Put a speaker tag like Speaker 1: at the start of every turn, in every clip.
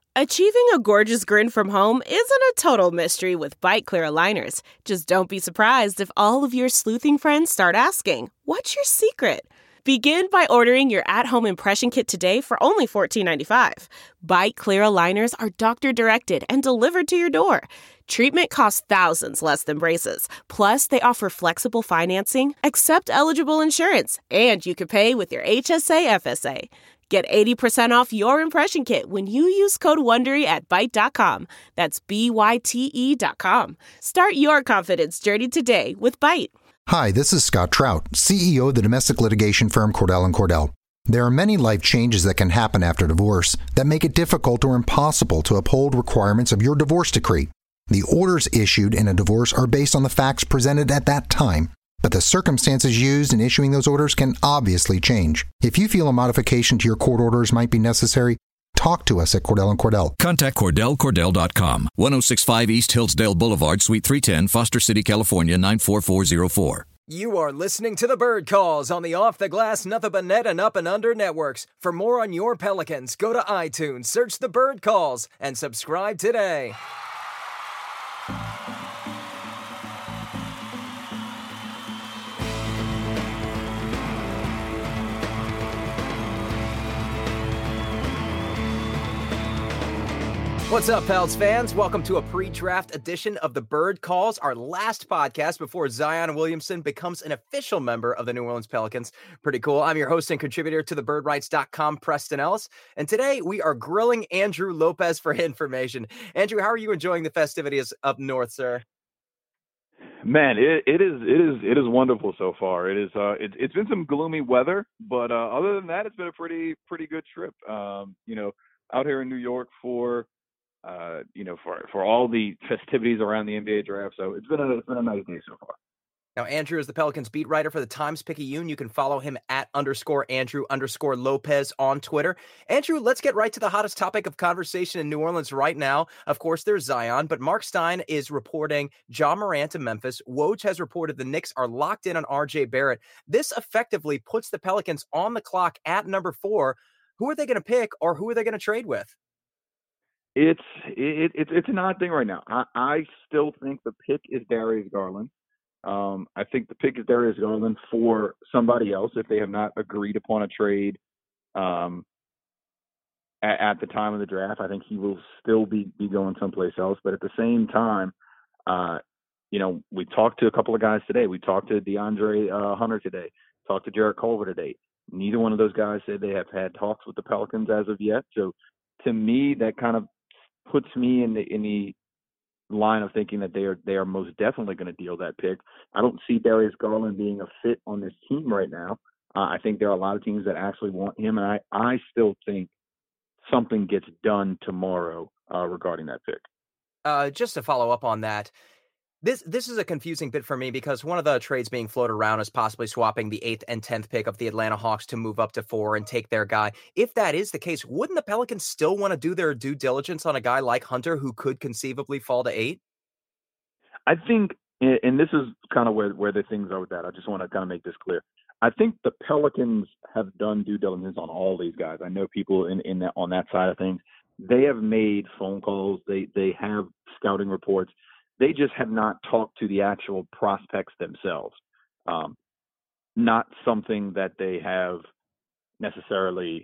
Speaker 1: Achieving a gorgeous grin from home isn't a total mystery with Byte Clear aligners. Just don't be surprised if all of your sleuthing friends start asking, "What's your secret?" Begin by ordering your at-home impression kit today for only $14.95. Byte Clear aligners are doctor-directed and delivered to your door. Treatment costs thousands less than braces. Plus, they offer flexible financing, accept eligible insurance, and you can pay with your HSA FSA. Get 80% off your impression kit when you use code WONDERY at Byte.com. That's BYTE.com. Start your confidence journey today with Byte.
Speaker 2: Hi, this is Scott Trout, CEO of the domestic litigation firm Cordell & Cordell. There are many life changes that can happen after divorce that make it difficult or impossible to uphold requirements of your divorce decree. The orders issued in a divorce are based on the facts presented at that time, but the circumstances used in issuing those orders can obviously change. If you feel a modification to your court orders might be necessary, talk to us at Cordell & Cordell.
Speaker 3: Contact CordellCordell.com, 1065 East Hillsdale Boulevard, Suite 310, Foster City, California, 94404.
Speaker 4: You are listening to the Bird Calls on the Off the Glass, Nothing But Net, and Up and Under networks. For more on your Pelicans, go to iTunes, search the Bird Calls, and subscribe today. What's up, Pels fans? Welcome to a pre-draft edition of the Bird Calls, our last podcast before Zion Williamson becomes an official member of the New Orleans Pelicans. Pretty cool. I'm your host and contributor to thebirdrights.com, Preston Ellis, and today we are grilling Andrew Lopez for information. Andrew, how are you enjoying the festivities up north, sir?
Speaker 5: Man, it is wonderful so far. It's been some gloomy weather, but other than that, it's been a pretty good trip. Out here in New York for all the festivities around the NBA draft. So it's been a nice day so far.
Speaker 4: Now, Andrew is the Pelicans beat writer for the Times-Picayune. You can follow him at _Andrew_Lopez on Twitter. Andrew, let's get right to the hottest topic of conversation in New Orleans right now. Of course, there's Zion, but Mark Stein is reporting Ja Morant to Memphis. Woj has reported the Knicks are locked in on RJ Barrett. This effectively puts the Pelicans on the clock at number 4. Who are they going to pick, or who are they going to trade with?
Speaker 5: It's an odd thing right now. I still think the pick is Darius Garland. I think the pick is Darius Garland for somebody else if they have not agreed upon a trade at the time of the draft. I think he will still be going someplace else. But at the same time, we talked to a couple of guys today. We talked to DeAndre Hunter today, talked to Jarrett Culver today. Neither one of those guys said they have had talks with the Pelicans as of yet. So to me, that kind of puts me in the line of thinking that they are most definitely going to deal that pick. I don't see Darius Garland being a fit on this team right now. I think there are a lot of teams that actually want him, and I still think something gets done tomorrow regarding that pick.
Speaker 4: Just to follow up on that, This is a confusing bit for me because one of the trades being floated around is possibly swapping the 8th and 10th pick of the Atlanta Hawks to move up to 4 and take their guy. If that is the case, wouldn't the Pelicans still want to do their due diligence on a guy like Hunter who could conceivably fall to 8?
Speaker 5: I think, and this is kind of where the things are with that. I just want to kind of make this clear. I think the Pelicans have done due diligence on all these guys. I know people on that side of things. They have made phone calls. They have scouting reports. They just have not talked to the actual prospects themselves. Not something that they have necessarily,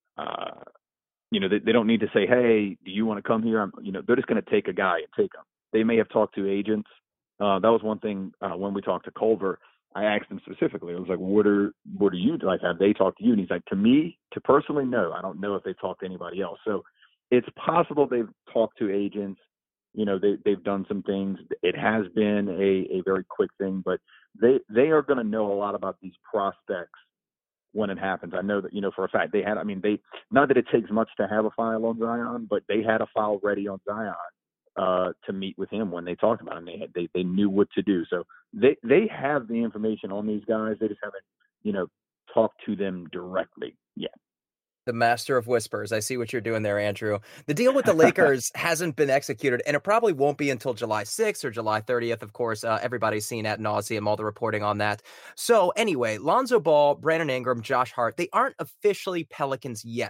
Speaker 5: they don't need to say, hey, do you want to come here? They're just going to take a guy and take him. They may have talked to agents. That was one thing when we talked to Culver. I asked him specifically. I was like, what are you like? Have they talked to you? And he's like, to personally, no. I don't know if they talked to anybody else. So it's possible they've talked to agents. They've done some things. It has been a very quick thing, but they are going to know a lot about these prospects when it happens. I know that, for a fact not that it takes much to have a file on Zion, but they had a file ready on Zion to meet with him when they talked about him. They knew what to do. So they have the information on these guys. They just haven't, talked to them directly yet.
Speaker 4: The master of whispers. I see what you're doing there, Andrew. The deal with the Lakers hasn't been executed, and it probably won't be until July 6th or July 30th. Of course, everybody's seen ad nauseum all the reporting on that. So anyway, Lonzo Ball, Brandon Ingram, Josh Hart, they aren't officially Pelicans yet.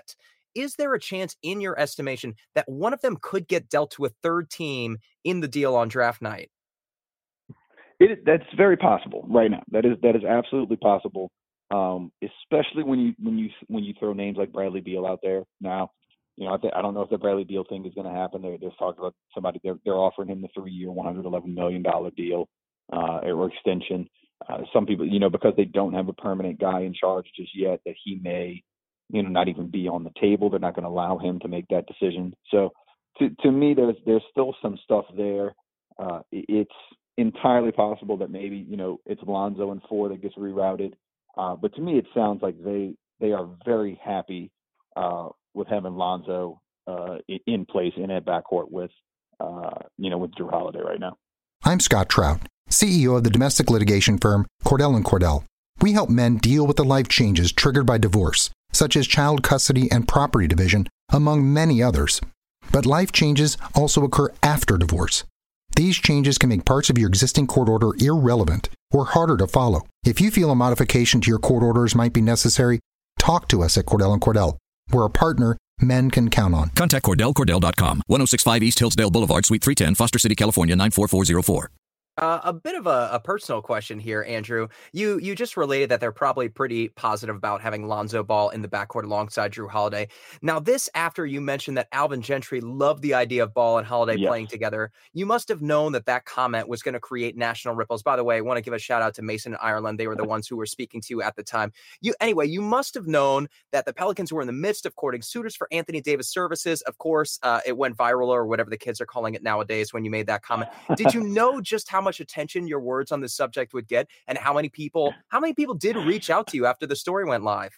Speaker 4: is there a chance, in your estimation, that one of them could get dealt to a third team in the deal on draft night?
Speaker 5: That's very possible right now. That is absolutely possible. Especially when you throw names like Bradley Beal out there. Now, I don't know if the Bradley Beal thing is going to happen. There's talk about somebody they're offering him the 3-year, $111 million deal or extension. Some people, because they don't have a permanent guy in charge just yet, that he may, not even be on the table. They're not going to allow him to make that decision. So, to me, there's still some stuff there. It's entirely possible that maybe it's Lonzo and 4 that gets rerouted. But to me, it sounds like they are very happy with having Lonzo in place in that backcourt with Jrue Holiday right now.
Speaker 2: I'm Scott Trout, CEO of the domestic litigation firm Cordell & Cordell. We help men deal with the life changes triggered by divorce, such as child custody and property division, among many others. But life changes also occur after divorce. These changes can make parts of your existing court order irrelevant or harder to follow. If you feel a modification to your court orders might be necessary, talk to us at Cordell & Cordell. We're a partner men can count on.
Speaker 3: Contact CordellCordell.com, 1065 East Hillsdale Boulevard, Suite 310, Foster City, California, 94404.
Speaker 4: A bit of a personal question here, Andrew. You just related that they're probably pretty positive about having Lonzo Ball in the backcourt alongside Jrue Holiday. Now, this after you mentioned that Alvin Gentry loved the idea of Ball and Holiday playing together. You must have known that comment was going to create national ripples. By the way, I want to give a shout out to Mason and Ireland. They were the ones who were speaking to you at the time. You must have known that the Pelicans were in the midst of courting suitors for Anthony Davis services. Of course, it went viral, or whatever the kids are calling it nowadays, when you made that comment. Did you know just how much attention your words on this subject would get, and how many people did reach out to you after the story went live?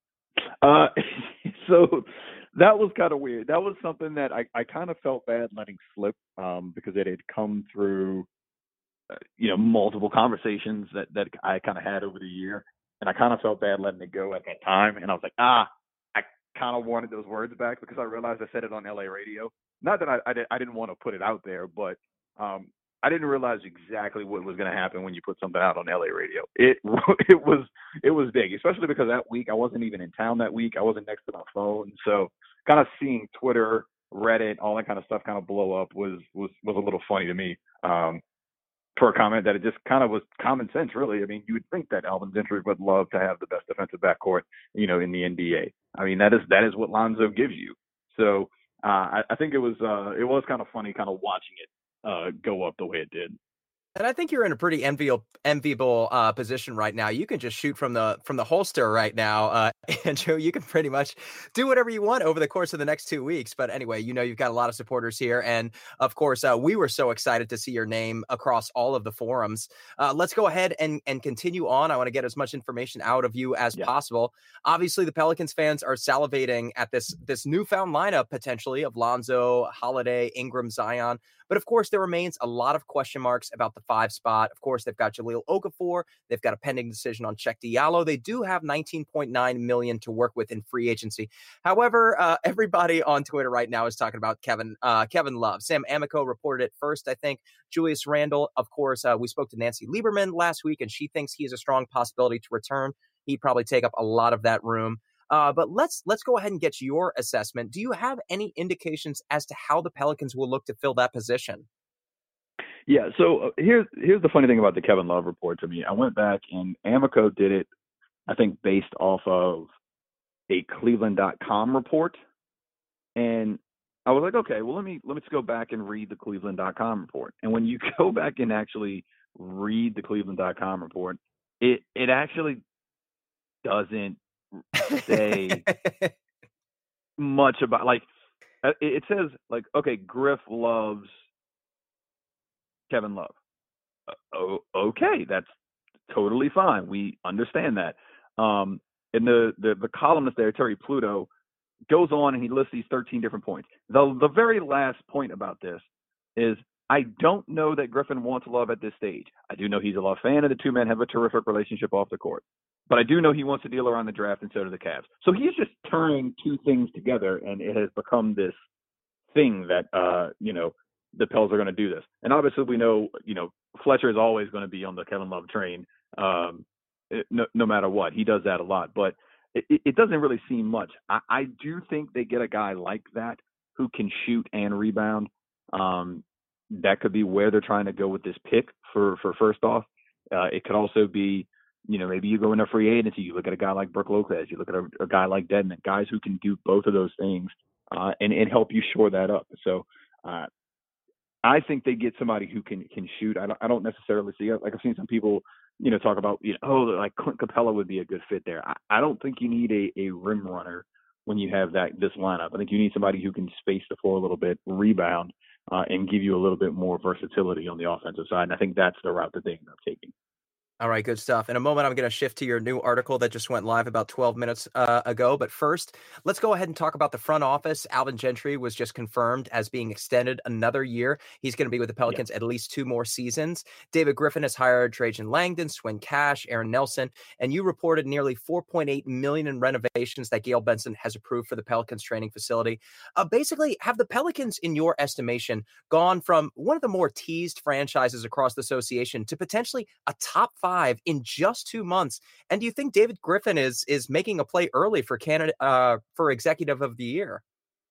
Speaker 5: So that was kind of weird. That was something that I kind of felt bad letting slip because it had come through, multiple conversations that I kind of had over the year, and I kind of felt bad letting it go at that time. And I was like, I kind of wanted those words back because I realized I said it on LA radio. Not that I didn't want to put it out there, but I didn't realize exactly what was going to happen when you put something out on LA radio. It was big, especially because that week I wasn't even in town that week. I wasn't next to my phone. So kind of seeing Twitter, Reddit, all that kind of stuff kind of blow up was a little funny to me. For a comment that it just kind of was common sense, really. I mean, you would think that Alvin Gentry would love to have the best defensive backcourt, in the NBA. I mean, that is what Lonzo gives you. So I think it was kind of funny kind of watching it go up the way it did.
Speaker 4: And I think you're in a pretty enviable position right now. You can just shoot from the holster right now, Andrew. You can pretty much do whatever you want over the course of the next 2 weeks. But anyway, you've got a lot of supporters here, and of course, we were so excited to see your name across all of the forums. Let's go ahead and continue on. I want to get as much information out of you as possible. Obviously, the Pelicans fans are salivating at this newfound lineup potentially of Lonzo, Holiday, Ingram, Zion. But of course, there remains a lot of question marks about the 5 spot. Of course, they've got Jahlil Okafor. They've got a pending decision on Cheick Diallo. They do have $19.9 million to work with in free agency. However, everybody on Twitter right now is talking about Kevin Love. Sam Amico reported it first, I think. Julius Randle, of course, we spoke to Nancy Lieberman last week, and she thinks he is a strong possibility to return. He'd probably take up a lot of that room. But let's go ahead and get your assessment. Do you have any indications as to how the Pelicans will look to fill that position?
Speaker 5: Yeah, so here's the funny thing about the Kevin Love report to me. I went back, and Amico did it, I think, based off of a Cleveland.com report. And I was like, okay, well, let me just go back and read the Cleveland.com report. And when you go back and actually read the Cleveland.com report, it actually doesn't say much about, like, it says, like, okay, Griff loves Kevin Love. Okay, that's totally fine. We understand that. And the columnist there, Terry Pluto, goes on and he lists these 13 different points. The very last point about this is, I don't know that Griffin wants Love at this stage. I do know he's a Love fan, and the two men have a terrific relationship off the court. But I do know he wants to deal around the draft, and so do the Cavs. So he's just turning two things together, and it has become this thing that, the Pels are going to do this. And obviously we know, Fletcher is always going to be on the Kevin Love train, no matter what. He does that a lot. But it doesn't really seem much. I do think they get a guy like that who can shoot and rebound. That could be where they're trying to go with this pick for first off. It could also be, maybe you go into free agency, you look at a guy like Brook Lopez, you look at a guy like Dedmon, guys who can do both of those things and help you shore that up. So I think they get somebody who can shoot. I don't necessarily see it. Like I've seen some people, talk about, like Clint Capella would be a good fit there. I don't think you need a rim runner when you have this lineup. I think you need somebody who can space the floor a little bit, rebound, and give you a little bit more versatility on the offensive side. And I think that's the route that they end up taking.
Speaker 4: All right, good stuff. In a moment, I'm going to shift to your new article that just went live about 12 minutes ago. But first, let's go ahead and talk about the front office. Alvin Gentry was just confirmed as being extended another year. He's going to be with the Pelicans at least 2 more seasons. David Griffin has hired Trajan Langdon, Swin Cash, Aaron Nelson, and you reported nearly $4.8 million in renovations that Gail Benson has approved for the Pelicans training facility. Basically, have the Pelicans, in your estimation, gone from one of the more teased franchises across the association to potentially a top 5 in just 2 months? And do you think David Griffin is making a play early for Canada for Executive of the Year?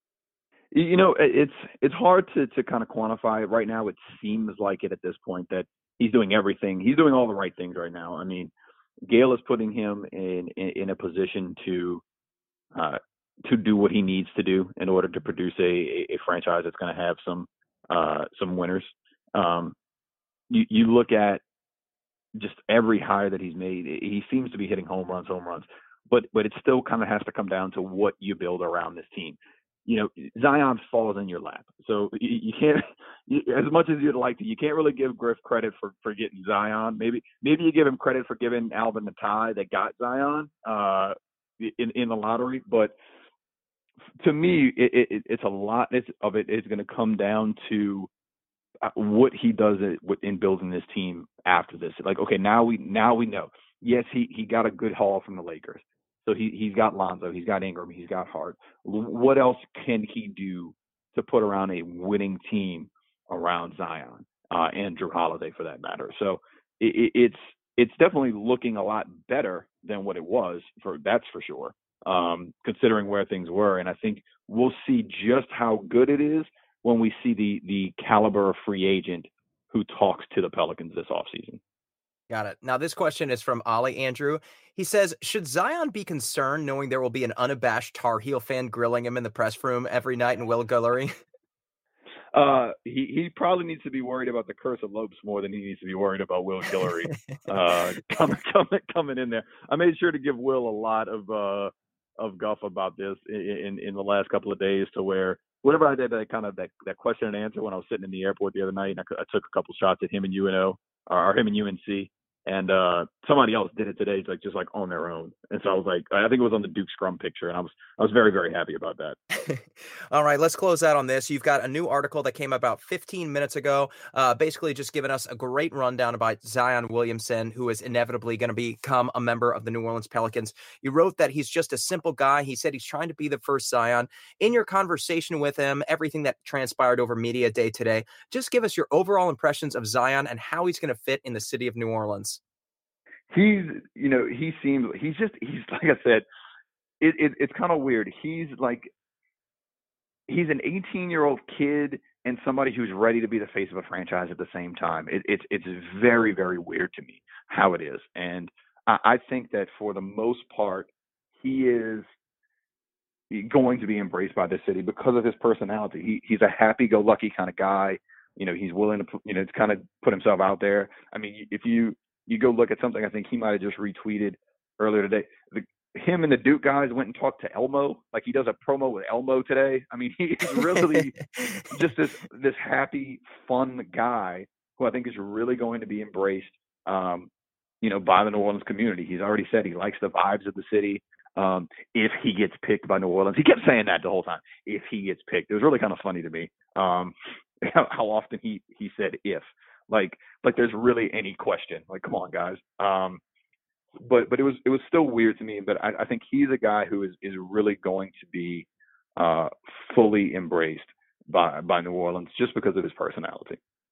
Speaker 5: It's hard to kind of quantify it right now. It seems like it at this point that he's doing everything. He's doing all the right things right now. I mean, Gail is putting him in a position to do what he needs to do in order to produce a franchise that's going to have some winners. You look at just every hire that he's made, he seems to be hitting home runs, but it still kind of has to come down to what you build around this team. Zion falls in your lap. So you can't, as much as you'd like to, you can't really give Griff credit for getting Zion. Maybe you give him credit for giving Alvin the tie that got Zion in the lottery. But to me, it's a lot of it is going to come down to what he does in building this team after this. Like, okay, now we know. Yes, he got a good haul from the Lakers. So he's got Lonzo, he's got Ingram, he's got Hart. What else can he do to put around a winning team around Zion and Jrue Holiday for that matter? So it's definitely looking a lot better than what it was, that's for sure, considering where things were. And I think we'll see just how good it is when we see the caliber of free agent who talks to the Pelicans this offseason.
Speaker 4: Got it. Now, this question is from Ollie Andrew. He says, should Zion be concerned knowing there will be an unabashed Tar Heel fan grilling him in the press room every night in Will Guillory?
Speaker 5: He probably needs to be worried about the curse of Lopes more than he needs to be worried about Will Guillory coming in there. I made sure to give Will a lot of guff about this in the last couple of days, to where whenever I did that question and answer when I was sitting in the airport the other night, and I took a couple shots at him and UNO or him and UNC. And somebody else did it today, just on their own. And so I was like, I think it was on the Duke Scrum picture, and I was very, very happy about that.
Speaker 4: All right, let's close out on this. You've got a new article that came about 15 minutes ago, basically just giving us a great rundown about Zion Williamson, who is inevitably going to become a member of the New Orleans Pelicans. You wrote that he's just a simple guy. He said he's trying to be the first Zion. In your conversation with him, everything that transpired over Media Day today, just give us your overall impressions of Zion and how he's going to fit in the city of New Orleans.
Speaker 5: He's like I said, it's kind of weird. He's an 18-year-old kid and somebody who's ready to be the face of a franchise at the same time. It's very, very weird to me how it is. And I think that for the most part, he is going to be embraced by the city because of his personality. He's a happy-go-lucky kind of guy. He's willing to, to kind of put himself out there. I mean, if you go look at something I think he might have just retweeted earlier today. Him and the Duke guys went and talked to Elmo. Like, he does a promo with Elmo today. I mean, he's really just this happy, fun guy who I think is really going to be embraced, by the New Orleans community. He's already said he likes the vibes of the city. If he gets picked by New Orleans, he kept saying that the whole time. If he gets picked, it was really kind of funny to me. How often he said if. Like there's really any question. Like, come on, guys. But it was still weird to me. But I think he's a guy who is really going to be fully embraced by New Orleans just because of his personality.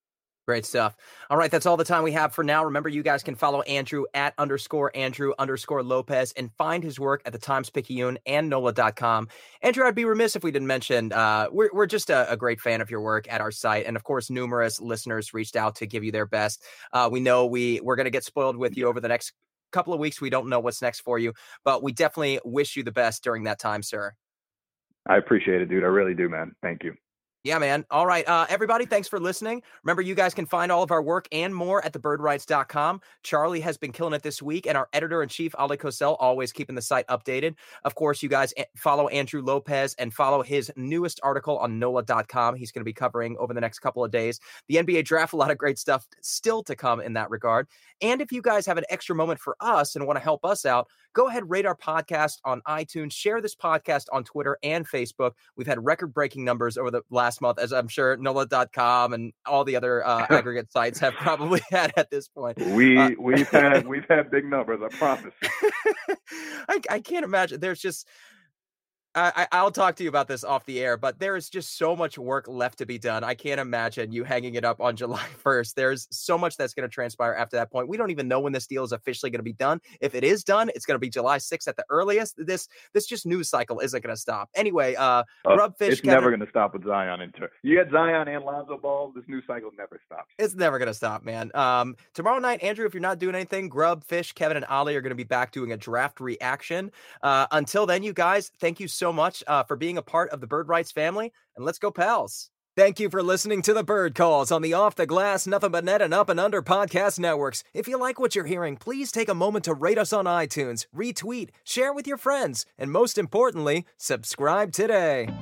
Speaker 4: Great stuff. All right, that's all the time we have for now. Remember, you guys can follow Andrew at _Andrew_Lopez and find his work at the Times-Picayune and NOLA.com. Andrew, I'd be remiss if we didn't mention we're just a great fan of your work at our site. And of course, numerous listeners reached out to give you their best. We know we're going to get spoiled with you over the next couple of weeks. We don't know what's next for you, but we definitely wish you the best during that time, sir.
Speaker 5: I appreciate it, dude. I really do, man. Thank you.
Speaker 4: Yeah, man. All right. Everybody, thanks for listening. Remember, you guys can find all of our work and more at thebirdwrites.com. Charlie has been killing it this week, and our editor-in-chief, Ali Kosel, always keeping the site updated. Of course, you guys follow Andrew Lopez and follow his newest article on NOLA.com. He's going to be covering over the next couple of days the NBA draft. A lot of great stuff still to come in that regard. And if you guys have an extra moment for us and want to help us out, go ahead, rate our podcast on iTunes, share this podcast on Twitter and Facebook. We've had record-breaking numbers over the last month, as I'm sure NOLA.com and all the other aggregate sites have probably had at this point.
Speaker 5: We've had big numbers, I promise.
Speaker 4: I can't imagine. There's just I'll talk to you about this off the air, but there is just so much work left to be done. I can't imagine you hanging it up on July 1st. There's so much that's going to transpire after that point. We don't even know when this deal is officially going to be done. If it is done, it's going to be July 6th at the earliest. This just news cycle isn't going to stop. Anyway, Grubfish.
Speaker 5: It's never going to stop with Zion. You got Zion and Lonzo Ball. This news cycle never stops.
Speaker 4: It's never going to stop, man. Tomorrow night, Andrew, if you're not doing anything, Grubfish, Kevin, and Ali are going to be back doing a draft reaction. Until then, you guys, thank you so much for being a part of the Bird Rights family, and let's go Pels. Thank you for listening to the Bird Calls on the Off the Glass, Nothing But Net, and Up and Under podcast networks. If you like what you're hearing, please take a moment to rate us on iTunes, retweet, share with your friends, and most importantly, subscribe today.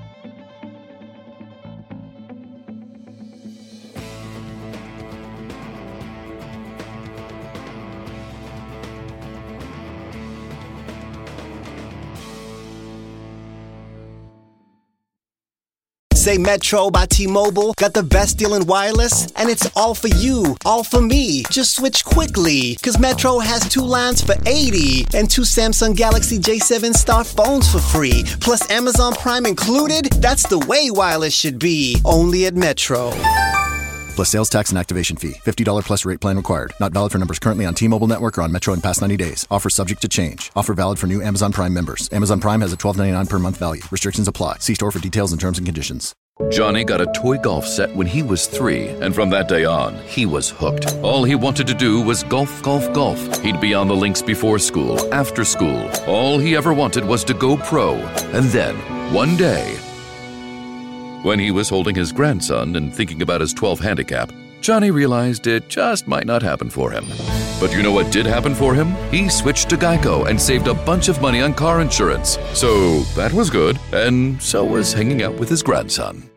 Speaker 6: Say Metro by T-Mobile got the best deal in wireless, and it's all for you, all for me. Just switch quickly, cause Metro has 2 lines for $80 and 2 Samsung Galaxy J7 Star phones for free, plus Amazon Prime included. That's the way wireless should be, only at Metro.
Speaker 7: Plus sales tax and activation fee. $50 plus rate plan required. Not valid for numbers currently on T-Mobile network or on Metro in past 90 days. Offer subject to change. Offer valid for new Amazon Prime members. Amazon Prime has a $12.99 per month value. Restrictions apply. See store for details and terms and conditions.
Speaker 3: Johnny got a toy golf set when he was 3, and from that day on, he was hooked. All he wanted to do was golf, golf, golf. He'd be on the links before school, after school. All he ever wanted was to go pro. And then, one day, when he was holding his grandson and thinking about his 12 handicap, Johnny realized it just might not happen for him. But you know what did happen for him? He switched to Geico and saved a bunch of money on car insurance. So that was good, and so was hanging out with his grandson.